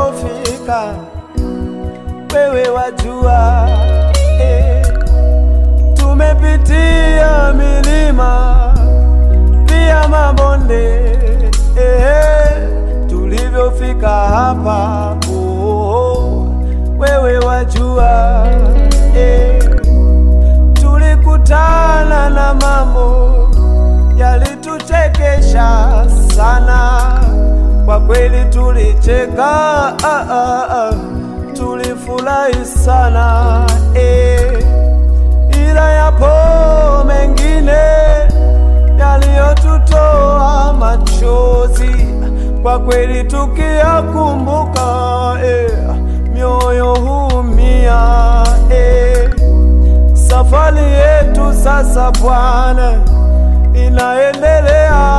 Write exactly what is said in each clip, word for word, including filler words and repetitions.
tulipofika, wewe wajua. eh. Tumepitia milima pia mabonde, eh. Tulivyofika hapa, oh, wewe wajua. eh. Tulikutana na mambo yalituchekesha sana, kwa kweli tulicheka, ah, ah, ah. Tulifurahi sana, eh. Ila yapo mengine yaliyotutoa machozi, kwa kweli tukiyakumbuka, eh, mioyo huumia, eh. Safari yetu sasa Bwana inaendelea,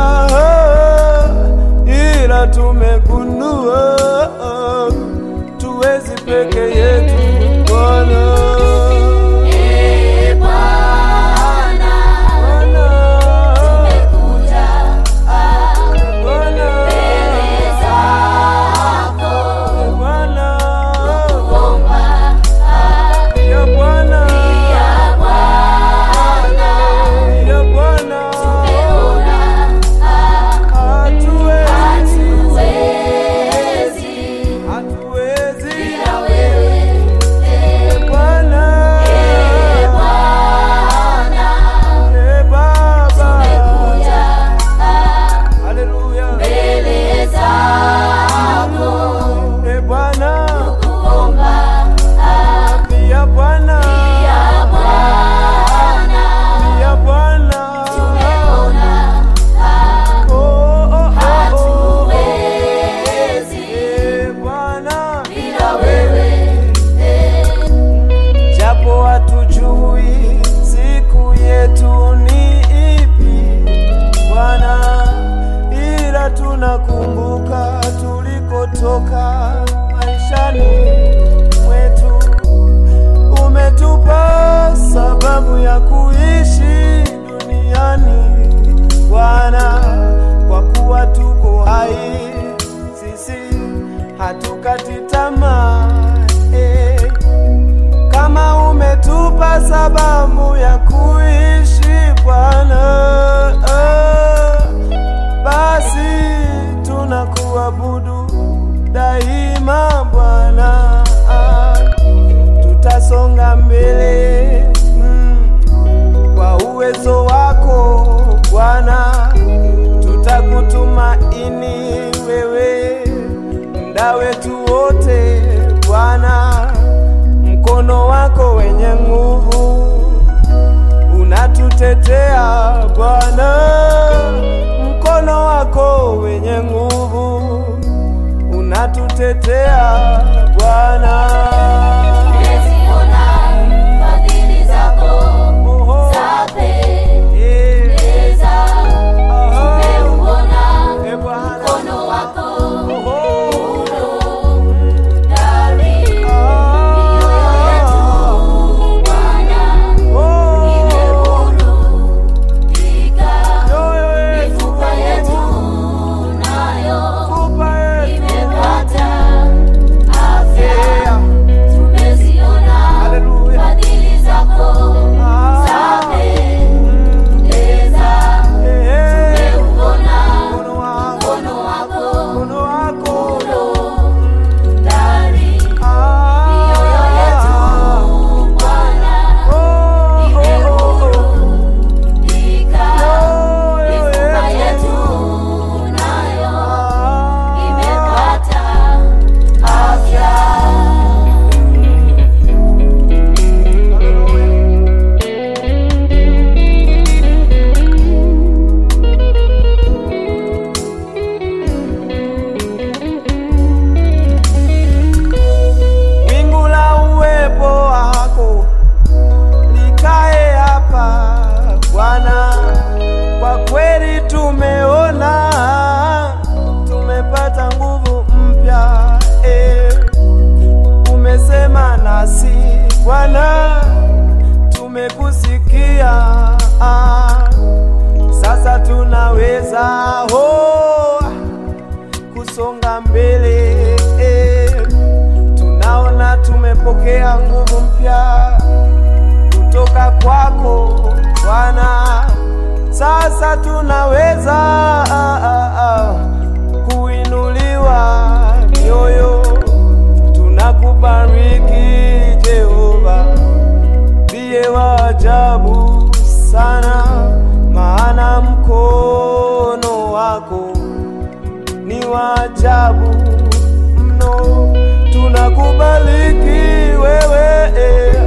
ila tumegundua tuwezi peke yetu Bwana. Tunakumbuka tulikotoka maishani mwetu, umetupa sababu ya kuishi duniani Bwana, kwa kuwa tuko hai sisi hatukati tamaa, eh. Kama umetupa sababu ya kuishi Bwana, eh, basi tunakuabudu daima Bwana. Tutasonga mbele mm, kwa uwezo wako Bwana. Tutakutumaini wewe muda wetu wote Bwana. Mkono wako wenye nguvu unatutetea Bwana. Mkono wako wenye nguvu unatutetea Bwana. Tumeziona fadhili zako za pendeza, tumeuona mkono wako uhodari, mioyo yetu Bwana imeburudika, mifupa yetu nayo imepata tunapokea nguvu mpya kutoka kwako Bwana. Sasa tunaweza ah, ah, ah, kuinuliwa mioyo. Tunakubariki Jehova, ndiye wa ajabu sana, maana mkono wako ni wa ajabu mno. Tunakubariki wewe eh,